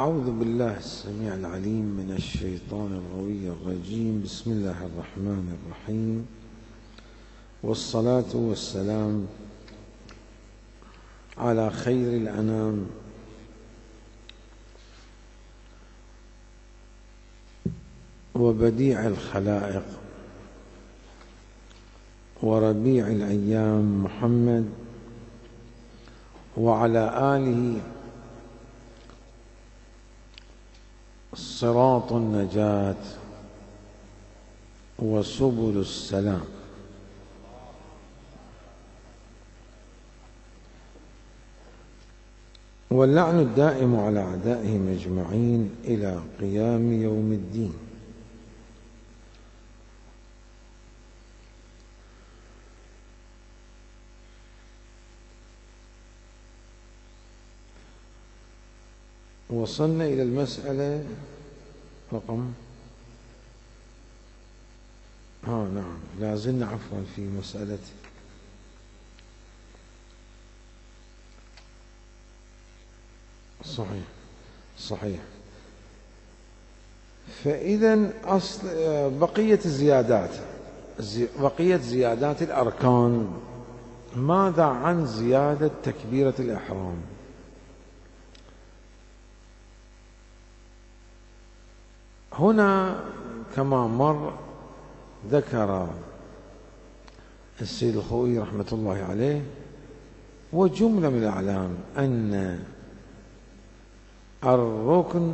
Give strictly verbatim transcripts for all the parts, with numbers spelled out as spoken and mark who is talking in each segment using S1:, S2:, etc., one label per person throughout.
S1: أعوذ بالله السميع العليم من الشيطان الغوي الرجيم. بسم الله الرحمن الرحيم، والصلاة والسلام على خير الأنام وبديع الخلائق وربيع الأيام محمد وعلى آله صراط النجاة وسبل السلام. واللعن الدائم على أعدائهم أجمعين إلى قيام يوم الدين. وصلنا إلى المسألة رقم ها نعم لازلنا عفوا في مسألة صحيح صحيح فإذا أصل بقية الزيادات بقية زيادات الأركان. ماذا عن زيادة تكبيرة الإحرام؟ هنا كما مر ذكر السيد الخوئي رحمة الله عليه وجملة من الأعلام أن الركن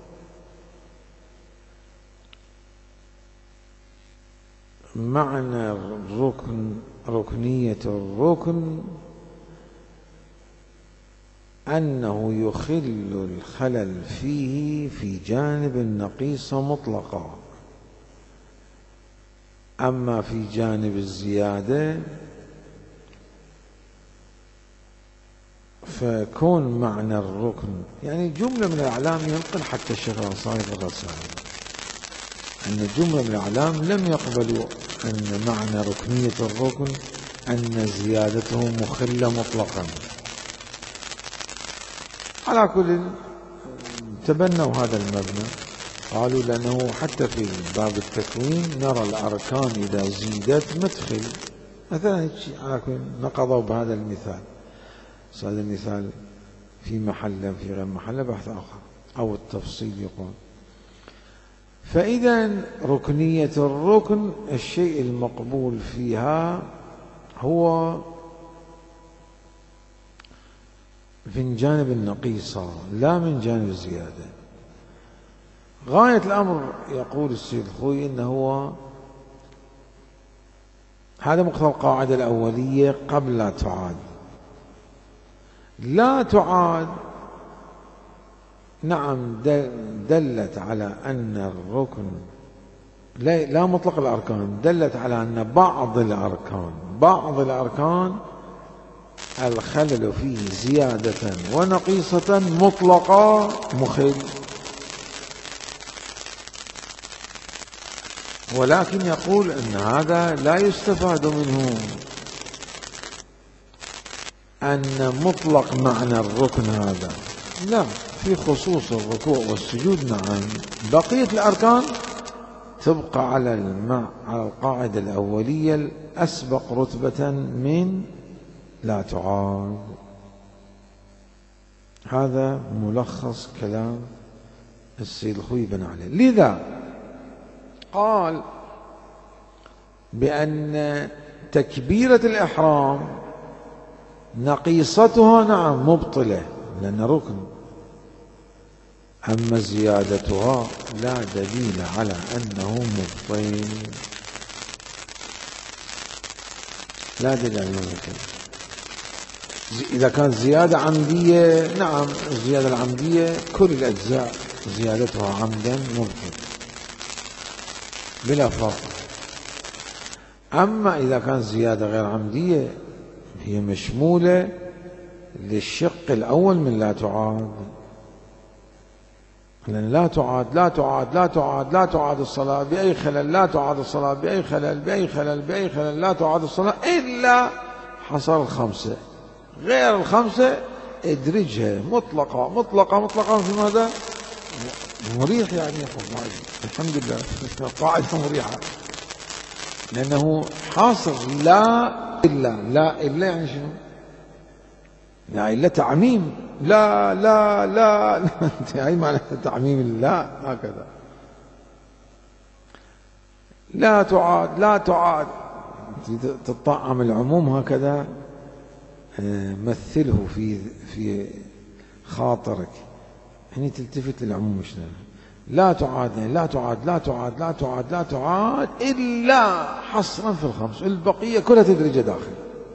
S1: معنى الركن ركنية الركن أنه يخل الخلل فيه في جانب النقيصة مطلقا، أما في جانب الزيادة فكون معنى الركن يعني جملة من الأعلام ينقل حتى الشيخ الأنصاري في الرسائل أن جملة من الأعلام لم يقبلوا أن معنى ركنية الركن أن زيادته مخلة مطلقا. على كل تبنوا هذا المبنى، قالوا لأنه حتى في باب التكوين نرى الأركان إذا زيدت مدخل مثلا. على كل نقضوا بهذا المثال، هذا المثال في محل في غير محل بحث آخر أو التفصيل يقول. فإذا ركنية الركن الشيء المقبول فيها هو من جانب النقيصة لا من جانب الزيادة. غاية الأمر يقول السيد الخوئي إنه هو هذا مقتضى القاعدة الأولية قبل لا تعاد. لا تعاد نعم دلت على أن الركن لا, لا مطلق الأركان، دلت على أن بعض الأركان بعض الأركان الخلل فيه زيادة ونقيصة مطلقة مخل. ولكن يقول أن هذا لا يستفاد منه أن مطلق معنى الركن هذا لا، في خصوص الركوع والسجود نعم بقية الأركان تبقى على الماء على القاعدة الأولية الأسبق رتبة من لا تعاد. هذا ملخص كلام السيد الخوئي بن علي. لذا قال بأن تكبيرة الإحرام نقيصتها نعم مبطلة لأن ركن، أما زيادتها لا دليل على أنه مبطل، لا دليل على أنه مبطل. إذا كانت زيادة عمدية نعم الزيادة العمدية كل الأجزاء زيادتها عمدا مبطل بلا فرق. أما إذا كانت زيادة غير عمدية هي مشمولة للشق الأول من لا تعاد، لأن لا تعاد لا تعاد لا تعاد لا تعاد الصلاة بأي خلل، لا تعاد الصلاة بأي خلل بأي خلل بأي خلل لا تعاد الصلاة إلا حصل الخمسة، غير الخمسة ادرجها مطلقة مطلقة مطلقة في ماذا؟ مريح يعني الحمد لله قاعدة مريحة، لأنه حاصر لا إلا. لا إلا يعني شنو؟ لا إلا تعميم. لا لا لا هاي معناتها تعميم الله هكذا. لا تعاد لا تعاد تطعم العموم هكذا. مثله في في خاطرك، يعني تلتفت للعموم شنو؟ لا تعاد لا تعاد لا تعاد لا تعاد لا تعاد إلا حصرا في الخمس، البقية كلها تدرج داخل.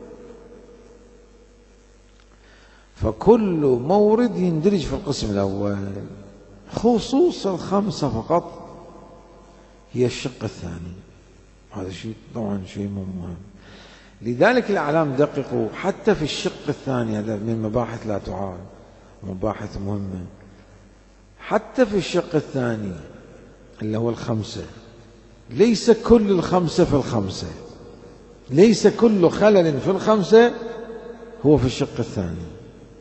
S1: فكل مورد يندرج في القسم الأول. خصوص الخمسة فقط هي الشق الثاني. هذا شيء طبعا شيء مهم. لذلك الأعلام دققوا حتى في الشق الثاني، هذا من مباحث لا تعاد، مباحث مهمة. حتى في الشق الثاني اللي هو الخمسة، ليس كل الخمسة في الخمسة، ليس كل خلل في الخمسة هو في الشق الثاني.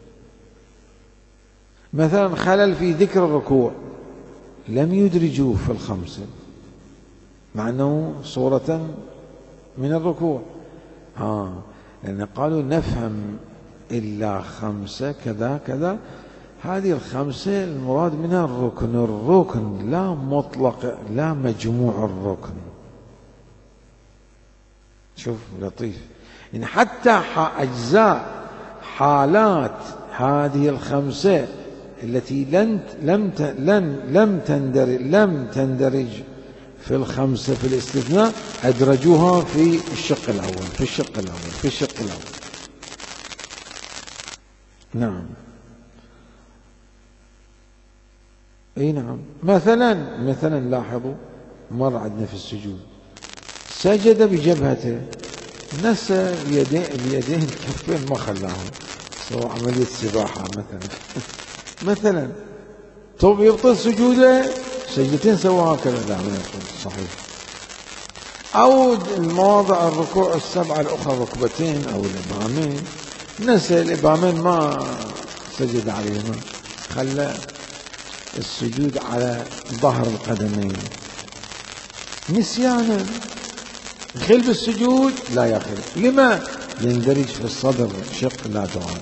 S1: مثلا خلل في ذكر الركوع لم يدرجوه في الخمسة، مع أنه صورة من الركوع. ها لأن قالوا نفهم إلا خمسة كذا كذا، هذه الخمسة المراد منها الركن، الركن لا مطلق، لا مجموع الركن. شوف لطيف، إن حتى أجزاء حالات هذه الخمسة التي لن لم لم لم تندرج لم تندرج في الخمسة في الاستثناء أدرجوها في الشق الأول في الشق الأول في الشق الأول. نعم. اي نعم. مثلا مثلا لاحظوا مر عندنا في السجود، سجد بجبهته، نسى بيدين بيدين الكفين ما خلاهم، سوى عملية سباحة مثلا مثلا. طب يبطل سجوده، سجدتين سواها هكذا، لا ما يبطل صحيح. أو المواضع الركوع السبعة الأخرى، الركبتين أو الإبهامين، نسى الإبهامين ما سجد عليهما، خلى السجود على ظهر القدمين نسيانا. خل بالسجود لا يخل، لما؟ يندرج في الصدر شق لا تعاد.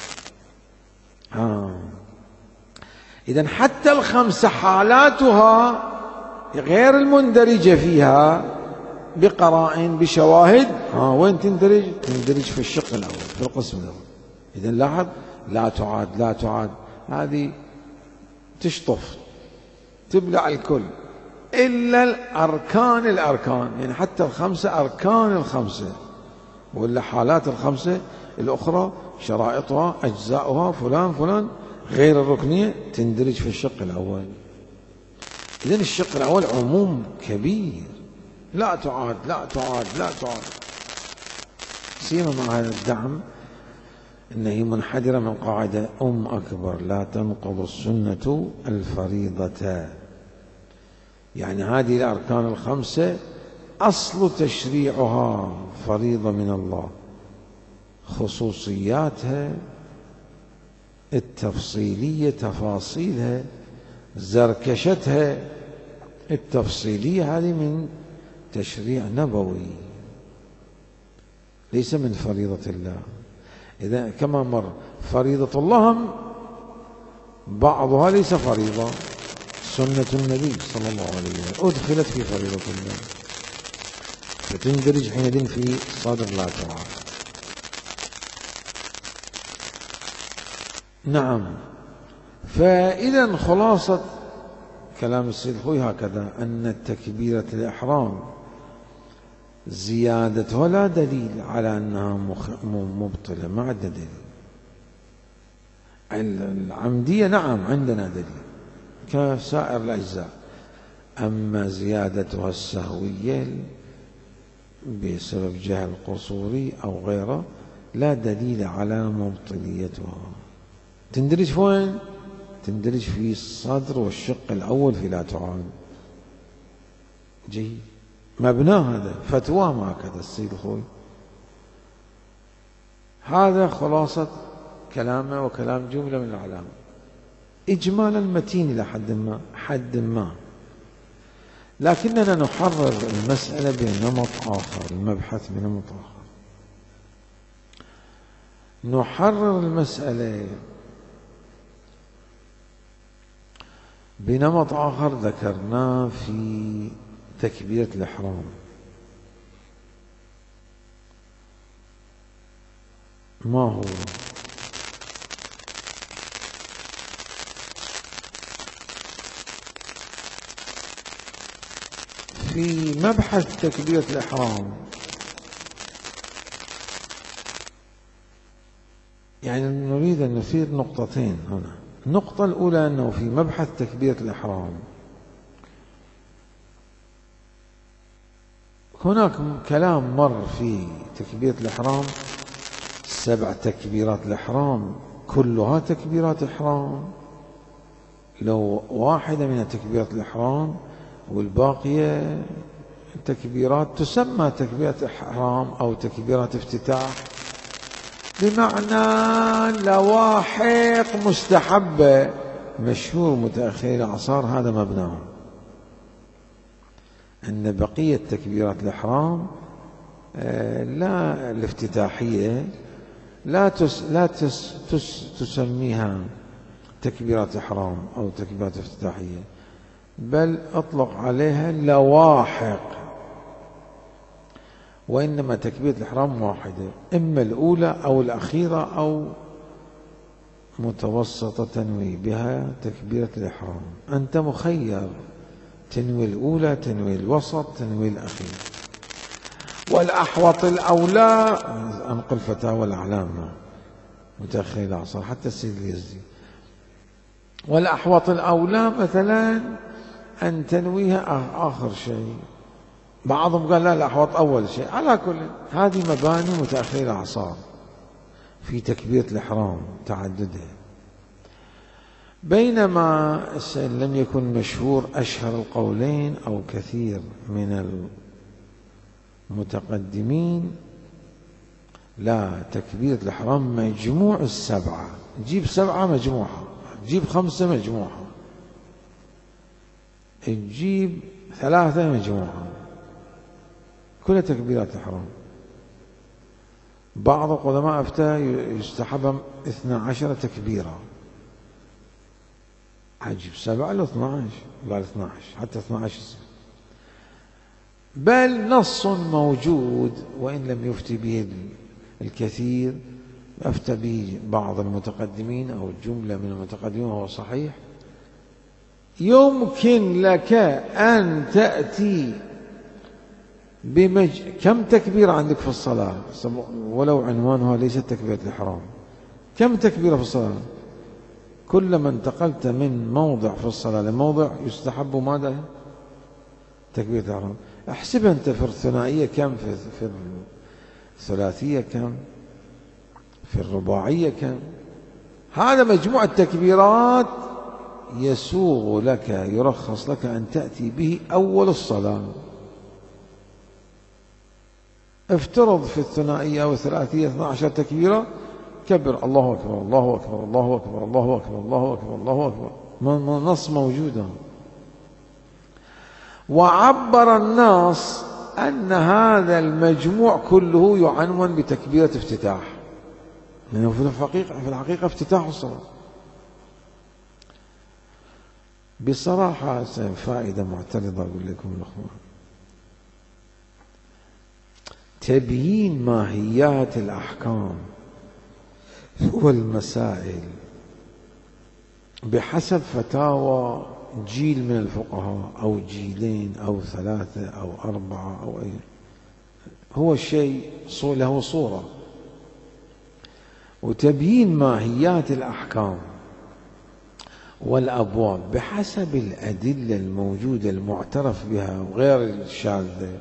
S1: آه. إذن حتى الخمسة حالاتها غير المندرجة فيها بقرائن بشواهد، آه وين تندرج؟ تندرج في الشق الأول في القسم الأول. إذن لاحظ لا تعاد لا تعاد هذه تشطف تبلع الكل إلا الأركان الأركان، يعني حتى الخمسة أركان الخمسة، ولا حالات الخمسة الأخرى شرائطها أجزاؤها فلان فلان غير الركنية تندرج في الشق الأول. إذن الشق الأول عموم كبير، لا تعاد لا تعاد لا تعاد. سيما مع هذا الدعم إنه هي منحدرة من قاعدة أم أكبر لا تنقض السنة الفريضة. يعني هذه الأركان الخمسة أصل تشريعها فريضة من الله، خصوصياتها التفصيلية تفاصيلها زركشتها التفصيلية هذه من تشريع نبوي ليس من فريضة الله. إذا كما مر فريضة الله بعضها ليس فريضة، سنة النبي صلى الله عليه وسلم أدخلت في فريضة الله فتندرج حينئذ في صدر لا تعاد. نعم. فإذا خلاصة كلام السيد الخوي هكذا، أن التكبيرة الإحرام زيادتها لا دليل على أنها مبطلة، ما عندنا دليل. العمدية نعم عندنا دليل كسائر الأجزاء، أما زيادتها السهوية بسبب جهل قصوري أو غيره لا دليل على مبطليتها. تندرج وين؟ تندرج في الصدر والشق الأول في لا تعاد. جيد، مبناه هذا فتواه ما هكذا السيد الخوي. هذا خلاصة كلامه وكلام جملة من الأعلام. إجمالا متين إلى حد ما حد ما لكننا نحرر المسألة بنمط آخر، المبحث بنمط آخر. نحرر المسألة بنمط آخر ذكرناه في تكبيرة الإحرام. ما هو؟ في مبحث تكبيرة الإحرام يعني نريد أن نثير نقطتين هنا. النقطة الأولى أنه في مبحث تكبيرة الإحرام هناك كلام مر في تكبيرة الإحرام، سبع تكبيرات الإحرام كلها تكبيرات إحرام، لو واحدة من تكبيرات الإحرام والباقية تكبيرات تسمى تكبيرات إحرام أو تكبيرات افتتاح، بمعنى لواحق مستحبة مشهور متأخر الأعصار. هذا مبناه أن بقية تكبيرات الإحرام لا الافتتاحية لا تس لا تس تس تسميها تكبيرات إحرام أو تكبيرات افتتاحية، بل أطلق عليها لواحق، وإنما تكبيرة الإحرام واحدة، إما الأولى أو الأخيرة أو متوسطة تنوي بها تكبيرة الإحرام. أنت مخير، تنوي الأولى، تنوي الوسط، تنوي الأخير. والأحوط الأولى أنقل فتاوى الأعلام متأخر الأعصار حتى السيد اليزدي، والأحوط الأولى مثلا أن تنويها آخر شيء، بعضهم قال لا الأحوط أول شيء. على كل هذه مباني متأخر الأعصار في تكبيرة الإحرام تعددها. بينما لم يكن مشهور أشهر القولين أو كثير من المتقدمين لا، تكبيرة الإحرام مجموع السبعة، جيب سبعة مجموعة، جيب خمسة مجموعة، تجيب ثلاثة مجموعة، كلها تكبيرات الإحرام. بعض القدماء أفتى يستحب اثنى عشر تكبيرة، عجيب سبعة إلى اثنى عشر، قال اثنى عشر حتى اثنى عشر، بل نص موجود وإن لم يفتي به الكثير، أفتى به بعض المتقدمين أو الجملة من المتقدمين وهو صحيح. يمكن لك أن تأتي بمج... كم تكبيرة عندك في الصلاة ولو عنوانها ليست تكبيرة الإحرام؟ كم تكبيرة في الصلاة؟ كلما انتقلت من موضع في الصلاة لموضع يستحب ماذا؟ تكبيرة الإحرام. احسب أنت في الثنائية كم، في, في الثلاثية كم، في الرباعية كم. هذا مجموع التكبيرات يسوغ لك، يرخص لك أن تأتي به أول الصلاة. افترض في الثنائية أو الثلاثية اثنتا عشرة تكبيرة، كبر الله أكبر الله أكبر الله أكبر الله أكبر الله أكبر الله أكبر، نص موجودة. وعبر الناس أن هذا المجموع كله يعنون بتكبيرة افتتاح، لأنه في الحقيقة في الحقيقة افتتاح الصلاة. بصراحة فائدة معترضة أقول لكم الأخوان، تبيين ماهيات الأحكام والمسائل بحسب فتاوى جيل من الفقهاء أو جيلين أو ثلاثة أو أربعة أو أي، هو الشيء له صورة. وتبيين ماهيات الأحكام والأبواب بحسب الأدلة الموجودة المعترف بها وغير الشاذة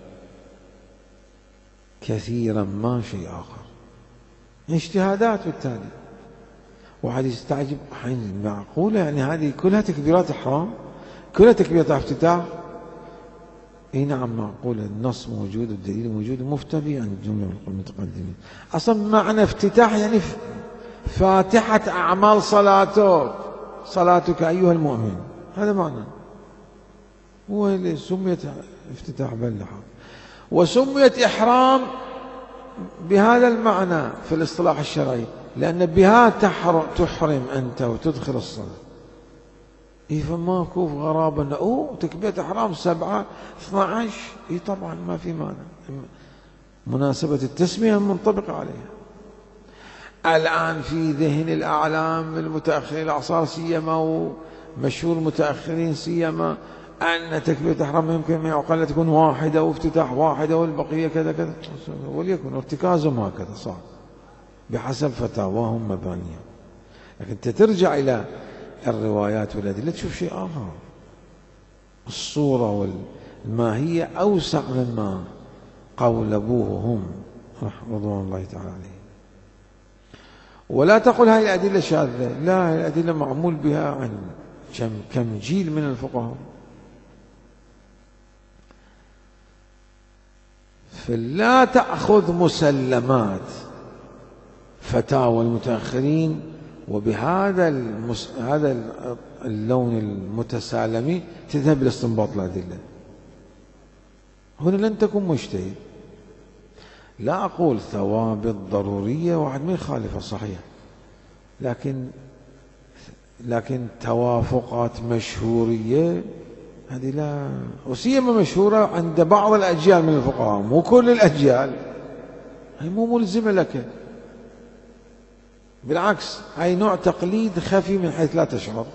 S1: كثيرا ما شيء آخر، اجتهادات. بالتالي واحد يستعجب، حين معقولة يعني هذه كلها تكبيرات إحرام، كلها تكبيرات افتتاح؟ اي نعم معقولة، النص موجود والدليل موجود ومفتى به عند جملة من المتقدمين. أصلا معنى افتتاح يعني فاتحة أعمال صلاته، صلاتك أيها المؤمن، هذا معنى. هو اللي سميت افتتاح باللحاف، وسميت إحرام بهذا المعنى في الاصطلاح الشرعي، لأن بها تحرم أنت وتدخل الصلاة. إيه فماكو غرابة أنه أوه تكبيرة إحرام سبعة اثنا عشر، إيه طبعا ما في مانع، مناسبة التسمية منطبقة عليها. الآن في ذهن الأعلام المتأخرين الأعصار سيما ومشهور المتأخرين سيما أن تكبيرة الإحرام يمكن من أقل تكون واحدة وافتتاح واحدة والبقية كذا كذا، وليكن ارتكازهم هكذا صار بحسب فتاواهم مبانية. لكن أنت ترجع إلى الروايات والأدلة تشوف شيء آخر، الصورة والماهية أوسع مما قول أبوه هم رضوان الله تعالى عليه. ولا تقل هاي الأدلة شاذة، لا، هاي الأدلة معمول بها عن كم جيل من الفقهاء. فلا تأخذ مسلمات فتاوى المتأخرين وبهذا المس... هذا اللون المتسالمي تذهب لاستنباط الأدلة. هنا لن تكون مجتهد. لا أقول ثوابت ضرورية واحد ما يخالفها صحيح، لكن لكن توافقات مشهورية هذه لا، وسيما مشهورة عند بعض الأجيال من الفقهاء، مو كل الأجيال، هي مو ملزمة لك، بالعكس هي نوع تقليد خفي من حيث لا تشعر.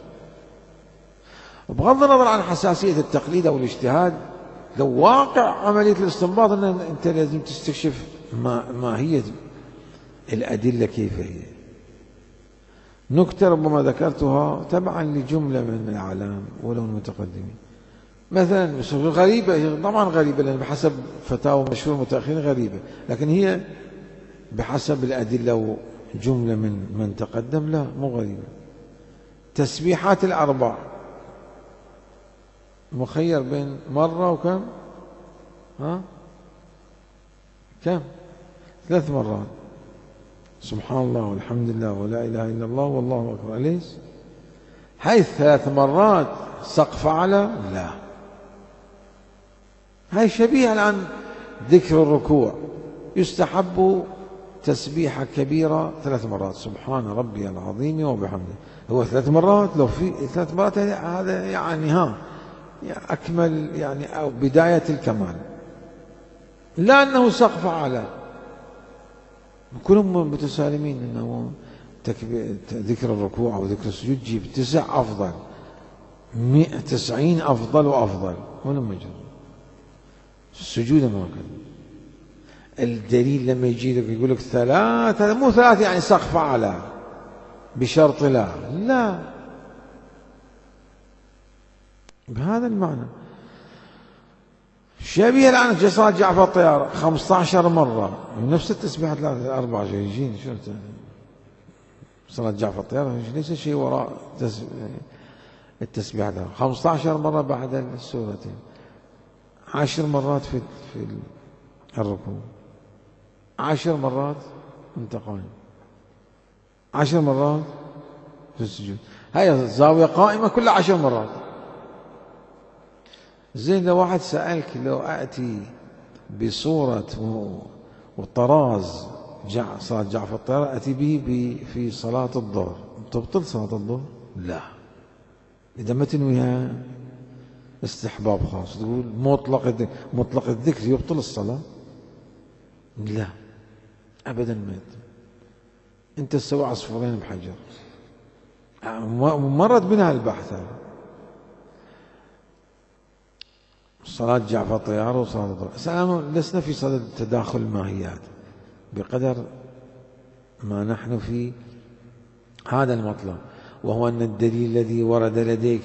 S1: بغض النظر عن حساسية التقليد أو الاجتهاد، لو واقع عملية الاستنباط أن أنت لازم تستكشف ما, ما هي الأدلة كيف هي. نكتة ربما ذكرتها تبعا لجملة من الأعلام ولو المتقدمين، مثلا غريبة، طبعا غريبة لأن بحسب فتاوى مشهور متأخرين غريبة، لكن هي بحسب الأدلة وجملة من من تقدم لا مو غريبة. تسبيحات الأربع مخير بين مرة وكم؟ ها؟ كم؟ ثلاث مرات، سبحان الله والحمد لله ولا إله إلا الله والله أكبر. ليش؟ هاي ثلاث مرات سقف أعلى؟ لا، هاي شبيهة الآن ذكر الركوع، يستحب تسبيحة كبيرة ثلاث مرات، سبحان ربي العظيم وبحمده. هو ثلاث مرات، لو في ثلاث مرات هذا يعني ها يعني أكمل يعني أو بداية الكمال، لا أنه سقف أعلى. كلهم متسالمين أنه ذكر الركوع أو ذكر السجود جيب تسع أفضل، مئة تسعين أفضل وأفضل، ولم يجرب السجود ما كان. الدليل لما يجي لك يقول لك ثلاث، هذا مو ثلاث يعني سقف أعلى بشرط لا لا بهذا المعنى. شبيه الآن في صلاة جعفر الطيار خمسة عشر مرة نفس التسبيحات الأربعة جايين، شو صلاة جعفر الطيار ليس شيء وراء التسبيحات خمسة عشر مرة بعد السورتين، عشر مرات في في الركوع، عشر مرات انت قائم، عشر مرات في السجود. هاي الزاوية قائمة كلها عشر مرات. زين لو واحد سألك لو أأتي بصورة وطراز جع صلاة جعفر الطيار أتي به في صلاة الظهر، تبطل صلاة الظهر؟ لا، إذا ما تنويها استحباب خاص تقول مطلق مطلق الذكر يبطل الصلاة؟ لا أبدا، ما أنت تسوي عصفورين بحجر، مرت بنا البحث هذا. صلاة جعفر الطيار وصلاة الظهر سلام، لسنا في صدد تداخل الماهيات بقدر ما نحن في هذا المطلب، وهو أن الدليل الذي ورد لديك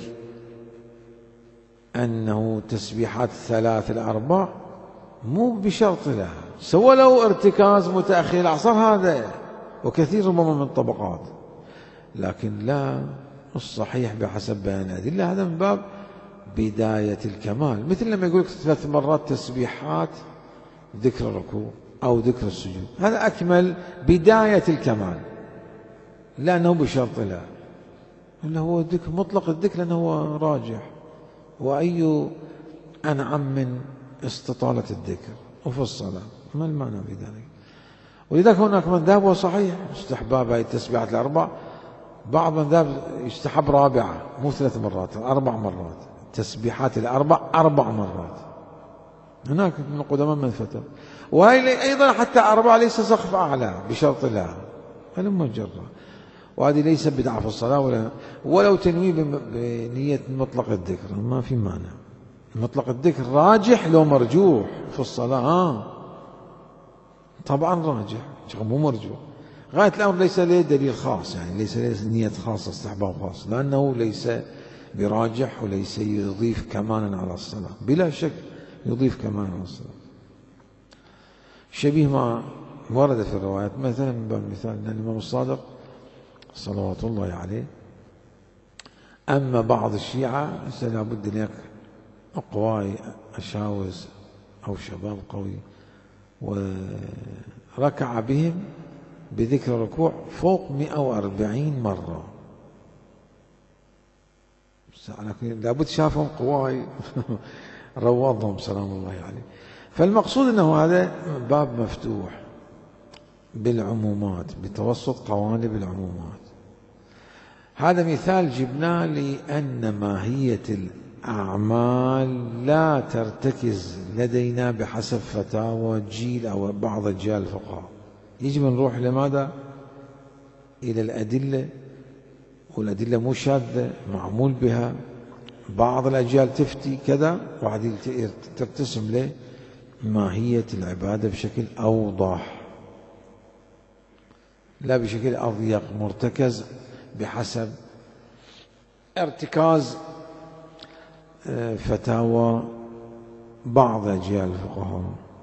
S1: أنه تسبيحات الثلاث الأربع مو بشرط لها، سوى لو ارتكاز متأخر العصر هذا وكثير ربما من الطبقات، لكن لا الصحيح بحسب بيان الأدلة هذا من باب بداية الكمال. مثل لما يقول لك ثلاث مرات تسبيحات ذكر الركوع أو ذكر السجود، هذا أكمل بداية الكمال، لأنه بشرط لا. اللي هو الذكر مطلق الذكر لأنه هو راجح، وأي أنعم من استطالة الذكر وفي الصلاة، ما المعنى في ذلك؟ ولذلك هناك من ذهب وصحيح استحباب هذه التسبيحات الأربع، بعض من ذهب يستحب رابعة مو ثلاث مرات، أربع مرات، التسبيحات الأربع أربع مرات. هناك من القدماء من فتى، وهي أيضا حتى أربعة ليس سقف أعلى بشرط لا، هل مجرد، وهذه ليس بدعة في الصلاة ولا ولو تنوي بنية مطلق الذكر ما في مانع. مطلق الذكر راجح لو مرجوح في الصلاة، آه طبعا راجح مو مرجوح. غاية الأمر ليس له دليل خاص، يعني ليس له نية خاصة استحباب خاص، لأنه ليس براجح وليس يضيف كمانا على الصلاة، بلا شك يضيف كمانا على الصلاة. شبيه ما ورد في الروايات، مثلا من باب المثال أن الإمام الصادق صلوات الله عليه أما بعض الشيعة لابد أن أقواي أشاوز أو شباب قوي، وركع بهم بذكر الركوع فوق مئة وأربعين مرة، لابد شافهم قواي روضهم سلام الله عليه. فالمقصود أنه هذا باب مفتوح بالعمومات، بتوسط قوالب العمومات. هذا مثال جبناه لأن ماهية الأعمال لا ترتكز لدينا بحسب فتاوى جيل أو بعض أجيال الفقهاء. يجب أن نروح لماذا؟ إلى الأدلة، والأدلة مو شاذة معمول بها، بعض الأجيال تفتي كذا وبعدين ترتسم له ماهية العبادة بشكل أوضح، لا بشكل أضيق مرتكز بحسب ارتكاز فتاوى بعض أجيال الفقهاء.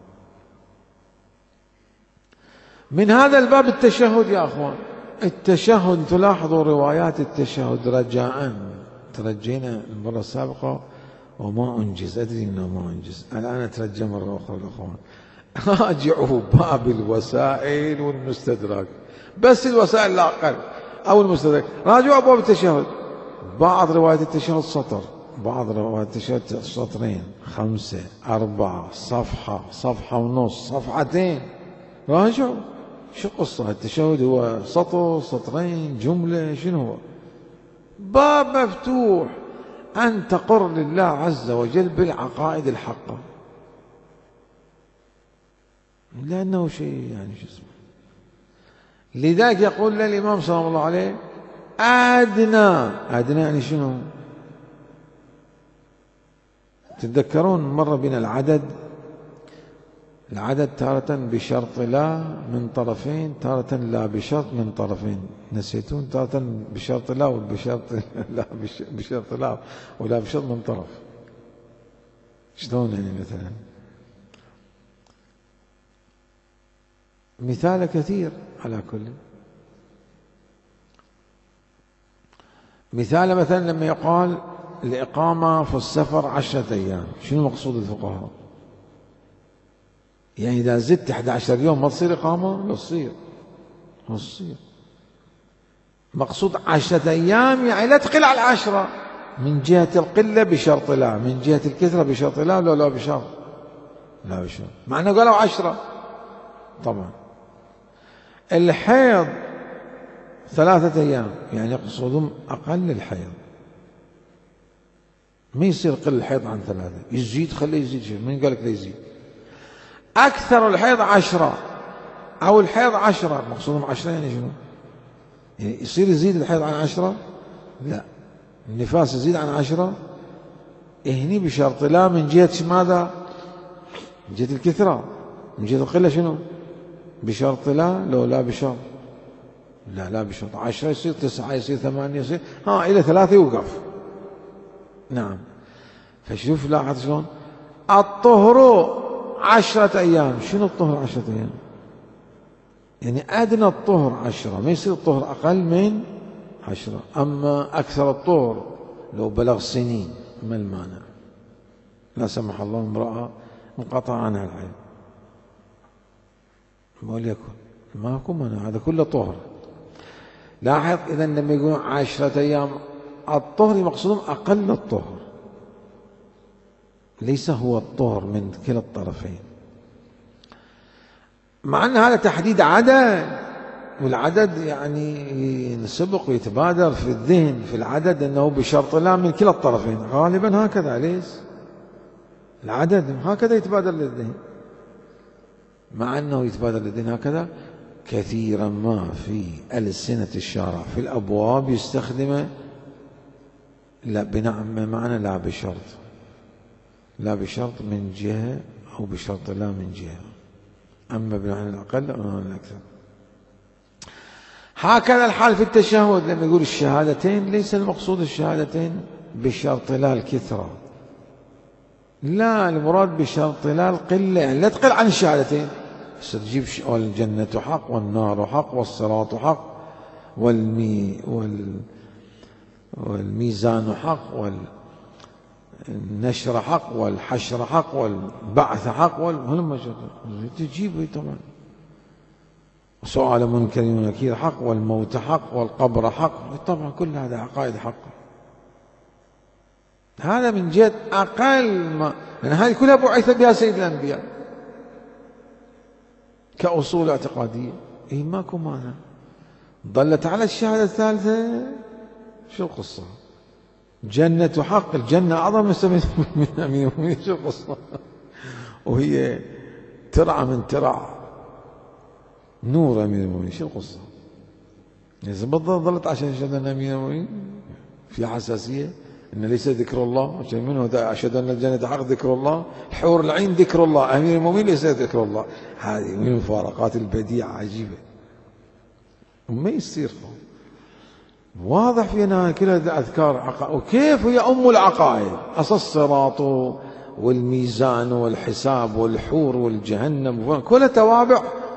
S1: من هذا الباب التشهد يا أخوان، التشهد تلاحظوا روايات التشهد رجاء، ترجينا المرة السابقة وما أنجز، أدري أنه ما أنجز، الآن أترجى مرة أخرى الأخوان. راجعوا باب الوسائل والمستدرك، بس الوسائل لا أقل، أو المستدرك، راجعوا باب التشهد. بعض روايات التشهد سطر، بعض روايات التشهد سطرين، خمسة، أربعة، صفحة، صفحة ونص، صفحتين، راجعوا شو قصة التشهد؟ هو سطر، سطرين، جملة، شنو هو؟ باب مفتوح أن تقر لله عز وجل بالعقائد الحقة، لأنه شيء يعني شو اسمه. لذلك يقول للإمام صلى الله عليه أدنى، أدنى يعني شنو؟ تتذكرون مرة بنا العدد، العدد تارة بشرط لا من طرفين، تارة لا بشرط من طرفين، نسيتون؟ تارة بشرط لا وبشرط لا بشرط لا ولا بشرط من طرف. شلون يعني؟ مثلا مثال كثير على كل مثال. مثلا لما يقال الإقامة في السفر عشرة أيام، شنو مقصود الفقهاء؟ يعني إذا زدت أحد عشر يوم ما تصير إقامة؟ لا تصير، لا تصير. مقصود عشرة أيام يعني لا تقل على العشرة، من جهة القلة بشرط لا، من جهة الكثرة بشرط لا، لا لا بشرط لا بشرط، مع أنه قالوا عشرة. طبعا الحيض ثلاثة أيام يعني يقصدون أقل الحيض، ما يصير قل الحيض عن ثلاثة، يزيد خليه يزيد شيء، من قال لك لا يزيد. أكثر الحيض عشرة أو الحيض عشرة، مقصودهم عشرة يعني شنو؟ يعني يصير يزيد الحيض عن عشرة؟ لا، النفاس يزيد عن عشرة هني بشرط لا، من جهة ماذا؟ من جهة الكثرة، من جهة القلة شنو؟ بشرط لا، لو لا بشرط لا، لا بشرط عشرة يصير تسعة يصير ثمانية يصير ها إلى ثلاثة يوقف. نعم. فشوف لاحظ شلون الطهر عشرة أيام. شنو الطهر عشرة أيام؟ يعني أدنى الطهر عشرة، ما يصير الطهر أقل من عشرة. أما أكثر الطهر لو بلغ سنين ما المانع؟ لا سمح الله امرأة انقطع عنها الحيض، وليكن ما أكون مانع، هذا كله طهر. لاحظ إذا لما يقولون عشرة أيام الطهر مقصودهم أقل الطهر، ليس هو الطهر من كلا الطرفين، مع أن هذا تحديد عدد، والعدد يعني ينسبق ويتبادر في الذهن في العدد أنه بشرط لا من كلا الطرفين، غالبا هكذا ليش العدد هكذا يتبادر للذهن، مع أنه يتبادر للذهن هكذا كثيرا ما في ألسنة الشارع في الأبواب يستخدمه لا بنعم معنى لا بشرط، لا بشرط من جهة أو بشرط لا من جهة، أما بمعنى الأقل أو بمعنى الأكثر. هكذا الحال في التشهد لما يقول الشهادتين، ليس المقصود الشهادتين بشرط لا الكثرة، لا، المراد بشرط لا القلة، يعني لا تقل عن الشهادتين، تجيب والجنة حق والنار حق والصراط حق والمي وال والميزان حق والنشر حق والحشر حق والبعث حق والهلم تجيب طبعا، سؤال منكر ونكير حق والموت حق والقبر حق، طبعا كل هذا عقائد حق. هذا من جهة أقل ما، لأن هذه كلها بعث بها سيد الأنبياء كأصول اعتقادية، إيه ماكو مانع. ضلت على الشهادة الثالثة، شو القصة؟ جنة حق، الجنة أعظم من أمير المؤمنين، شو القصة؟ وهي ترعى من ترع نور أمير المؤمنين، شو القصة؟ إذا بالضبط ظلت عشان أشهد أن أمير المؤمنين في حساسية إن ليس ذكر الله، عشان منه أشهد أن الجنة حق ذكر الله، الحور العين ذكر الله، أمير المؤمنين ليس ذكر الله. هذه من المفارقات البديعة عجيبة، وما يصير واضح في أنها كلها أذكار عقائد، وكيف هي أم العقائد، أصل الصراط والميزان والحساب والحور والجهنم كلها توابع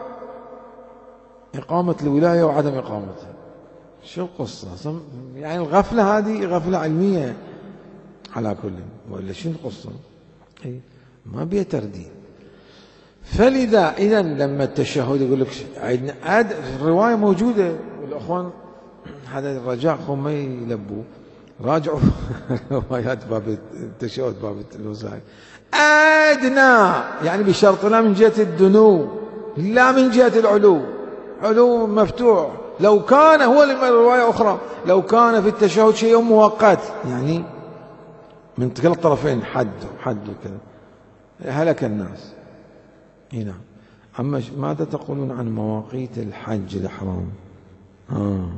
S1: إقامة الولاية وعدم إقامتها. شو القصة؟ يعني الغفلة هذه غفلة علمية على كل، ولا شو القصة؟ إيه؟ ما بيها ترديد. فلذا إذا لما التشهد يقول لك عندنا الرواية موجودة، والأخوان هذا الرجاء هم ما يلبوا، راجعوا روايات باب التشهد باب الوسائل. أدنى يعني بشرط لا من جهة الدنو لا من جهة العلو، علو مفتوح. لو كان هو الرواية أخرى، لو كان في التشهد شيء مؤقت يعني من كلا الطرفين حد حد كذا هلك الناس. هنا أما ماذا تقولون عن مواقيت الحج الإحرام؟ آه.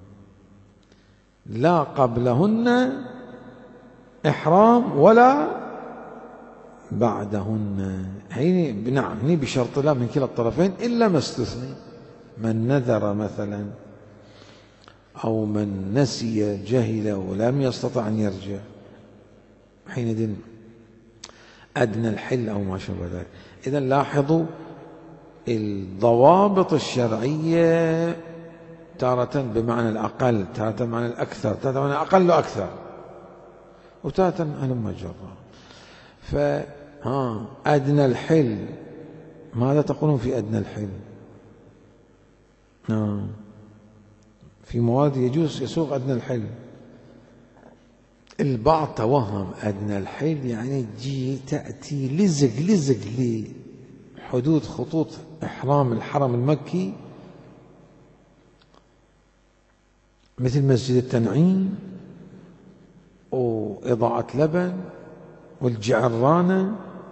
S1: لا قبلهن إحرام ولا بعدهن، هيني نعم هني بشرط لا من كلا الطرفين إلا ما استثني، من نذر مثلا أو من نسي جهل ولم يستطع أن يرجع، حينئذ أدنى الحل أو ما شابه ذلك. إذا لاحظوا الضوابط الشرعية تارة بمعنى الأقل، تارة بمعنى الأكثر، تارة بمعنى أقل وأكثر، وتارة هلم جرا. فها أدنى الحل، ماذا تقولون في أدنى الحل؟ آه. في مواد يجوز يسوق أدنى الحل. البعض توهم أدنى الحل يعني تجي تأتي لزق لزق لحدود خطوط إحرام الحرم المكي، مثل مسجد التنعيم وإضاءة لبن والجعرانة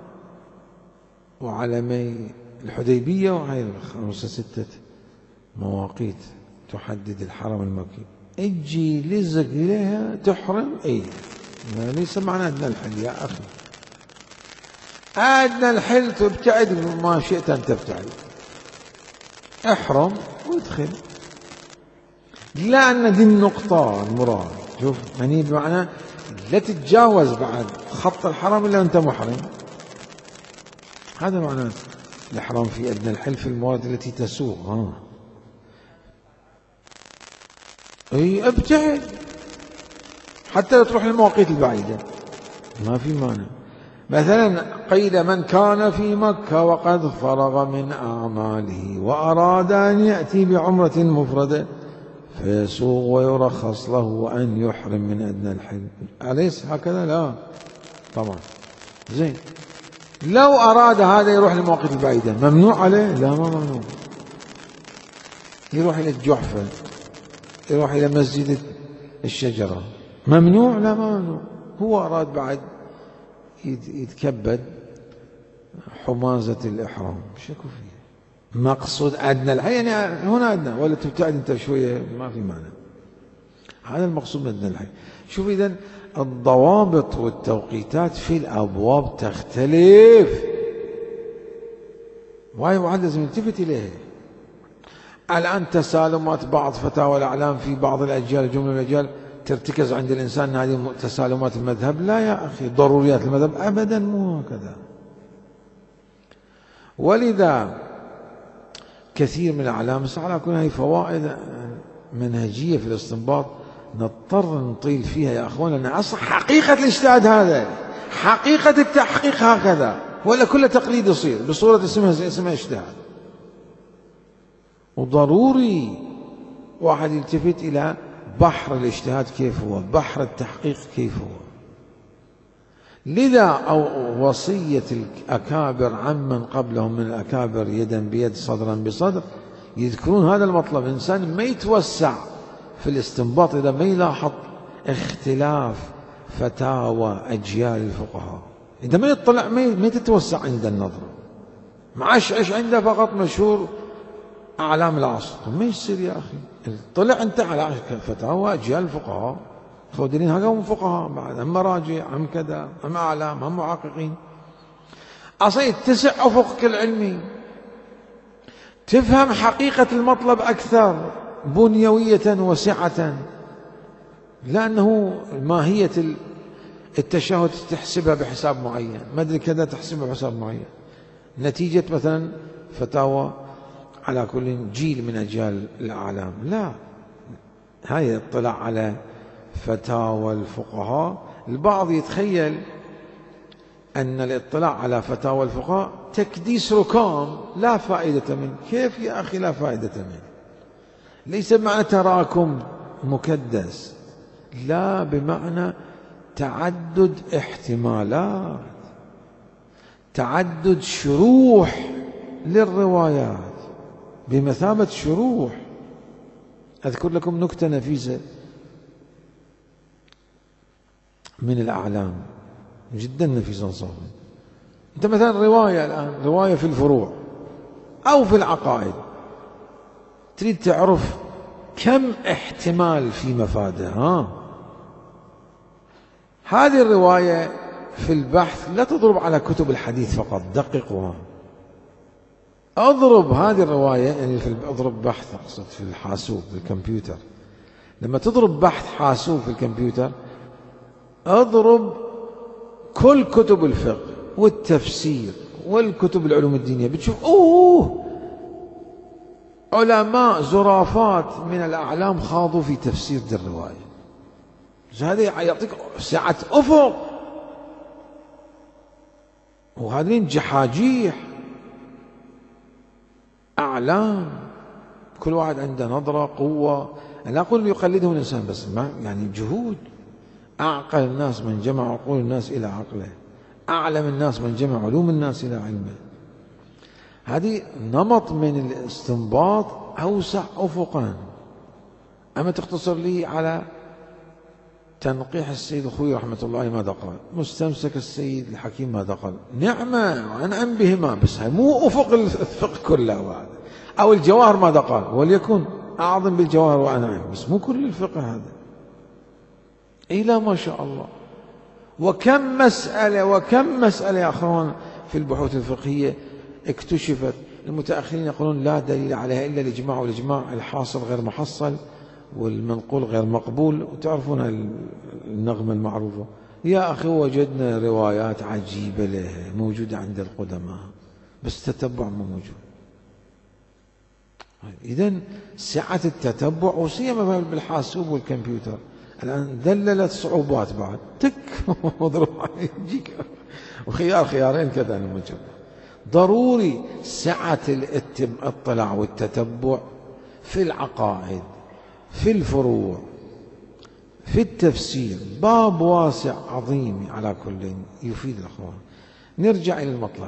S1: وعلمي الحديبية، وهي الخمسة ستة مواقيت تحدد الحرم المكي، اجي لزق إليها تحرم. اي ليس معنى أدنى الحل يا أخي، أدنى الحل تبتعد ما شئت أن تبتعد، احرم وادخل، لأن دي النقطة المراد. شوف يعني بمعنى لا تتجاوز بعد خط الحرم إلا أنت محرم، هذا معنى الإحرام في أدنى الحل في المواد التي تسوق. ها اي ابتعد حتى تروح للمواقيت البعيدة، ما في مانع. مثلا قيل من كان في مكة وقد فرغ من أعماله وأراد أن يأتي بعمرة مفردة فيسوغ ويرخص له أن يحرم من أدنى الحل. أليس هكذا؟ لا طبعا. زين، لو أراد هذا يروح للمواقيت البعيدة ممنوع عليه؟ لا ما ممنوع. يروح إلى الجحفة، يروح إلى مسجد الشجرة، ممنوع؟ لا ما ممنوع. هو أراد بعد يتكبد حمازة الإحرام، شكو فيه؟ مقصود أدنى الحل يعني هنا أدنى، ولا تبتعد أنت شوية ما في معنى. هذا المقصود من أدنى الحل. شوف إذن الضوابط والتوقيتات في الأبواب تختلف، وهي واحد لازم يلتفت إليها. الآن تسالمات بعض فتاوى الأعلام في بعض الأجيال، جملة من الأجيال ترتكز عند الإنسان هذه تسالمات المذهب. لا يا أخي، ضروريات المذهب أبدا مو هكذا. ولذا كثير من الأعلام، بس على كل هي فوائد منهجية في الاستنباط نضطر نطيل فيها يا أخوان، لأن أصلا حقيقة الاجتهاد هذا، حقيقة التحقيق هكذا، ولا كل تقليد يصير بصورة اسمها اسمها اجتهاد. وضروري واحد يلتفت إلى بحر الاجتهاد كيف هو، بحر التحقيق كيف هو. لذا أو وصية الأكابر عمن قبلهم من الأكابر يدا بيد صدرا بصدر يذكرون هذا المطلب. الإنسان ما يتوسع في الاستنباط إذا ما يلاحظ اختلاف فتاوى أجيال الفقهاء، إذا ما يطلع ما تتوسع عند النظر، معش عش عنده فقط مشهور أعلام العصر. ما يصير يا أخي، طلع أنت على فتاوى أجيال الفقهاء، خودرين هذا هم فقهاء بعد، هم مراجع، هم كذا، هم أعلام، هم محققين. أصلا يتسع أفقك العلمي، تفهم حقيقة المطلب أكثر بنيوية وسعة، لأنه ماهية التشهد تحسبها بحساب معين، ما أدري كذا تحسبها بحساب معين، نتيجة مثلا فتاوى على كل جيل من أجيال الأعلام. لا، هاي اطلاع على فتاوى الفقهاء. البعض يتخيل أن الاطلاع على فتاوى الفقهاء تكديس ركام لا فائدة منه. كيف يا أخي لا فائدة منه؟ ليس بمعنى تراكم مكدس، لا، بمعنى تعدد احتمالات، تعدد شروح للروايات بمثابة شروح. أذكر لكم نكتة نفيسة من الأعلام جدا نفيسة صافي. أنت مثلا رواية الآن، رواية في الفروع أو في العقائد، تريد تعرف كم احتمال في مفادها. ها، هذه الرواية في البحث لا تضرب على كتب الحديث فقط، دققوها. اضرب هذه الرواية، يعني في اضرب بحث، أقصد في الحاسوب في الكمبيوتر. لما تضرب بحث حاسوب في الكمبيوتر، اضرب كل كتب الفقه والتفسير والكتب العلوم الدينية، بتشوف اوه علماء زرافات من الأعلام خاضوا في تفسير دي الرواية. هذا يعطيك سعة أفق. وهذين جحاجيح أعلام، كل واحد عنده نظرة قوة. أنا أقول يقلدهم الإنسان، بس ما يعني جهود. أعقل الناس من جمع عقول الناس إلى عقله، أعلم الناس من جمع علوم الناس إلى علمه. هذه نمط من الاستنباط أوسع أفقا. أما تقتصر لي على تنقيح السيد الخوي رحمة الله عليه ماذا قال، مستمسك السيد الحكيم ماذا قال، نعمة وأنعم بهما، بس مو أفق الفقه كله. أو الجواهر ماذا قال، وليكن أعظم بالجواهر وأنعم، بس مو كل الفقه هذا. إلى ما شاء الله. وكم مسألة وكم مسألة يا أخوان في البحوث الفقهية اكتشفت، المتأخرين يقولون لا دليل عليها إلا الإجماع، والإجماع الحاصل غير محصل والمنقول غير مقبول. وتعرفون النغمة المعروفة، يا أخي وجدنا روايات عجيبة لها موجودة عند القدماء، بس تتبع مو موجود. إذن سعة التتبع، وسيما بالحاسوب والكمبيوتر الآن ذللت صعوبات بعد، تك مضروب يجيك وخيار خيارين كذا. أنا مجرد ضروري سعة الاطلاع والتتبع في العقائد، في الفروع، في التفسير، باب واسع عظيم على كل يفيد الأخوان. نرجع إلى المطلب،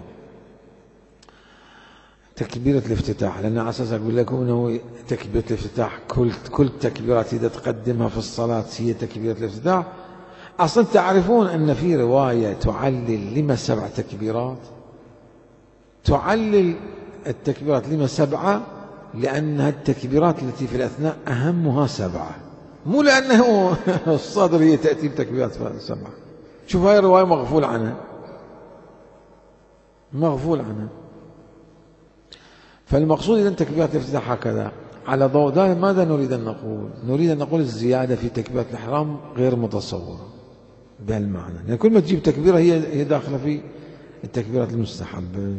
S1: تكبيرة الافتتاح، لأن على أساس أقول لكم أنه تكبيرة الافتتاح كل كل تكبيرات إذا تقدمها في الصلاة هي تكبيرة الافتتاح. أصلا تعرفون أن في رواية تعلل لما سبع تكبيرات، تعلل التكبيرات لما سبعة لأنها التكبيرات التي في الأثناء أهمها سبعة، مو لأنه الصدر هي تأتي بتكبيرات سبعة. شوف هاي الرواية مغفول عنها، مغفول عنها. فالمقصود إذن تكبيرات الافتتاح هكذا. على ضوء ذلك ماذا نريد أن نقول؟ نريد أن نقول الزيادة في تكبيرة الإحرام غير متصورة بهالمعنى، لأن يعني كل ما تجيب تكبيرة هي هي داخلة في التكبيرات المستحبة.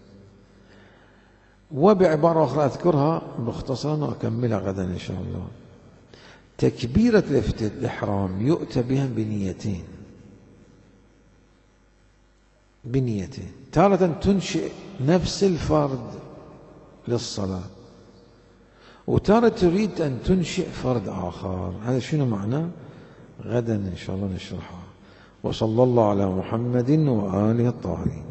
S1: وبعبارة أخرى أذكرها مختصرا وأكملها غدا إن شاء الله. تكبيرة الإحرام يؤتى بها بنيتين، بنيتين. تارة تنشئ نفس الفرد للصلاة، وتارة تريد أن تنشئ فرد آخر. هذا شنو معناه؟ غدا إن شاء الله نشرحه. وصلى الله على محمد وآله الطاهرين.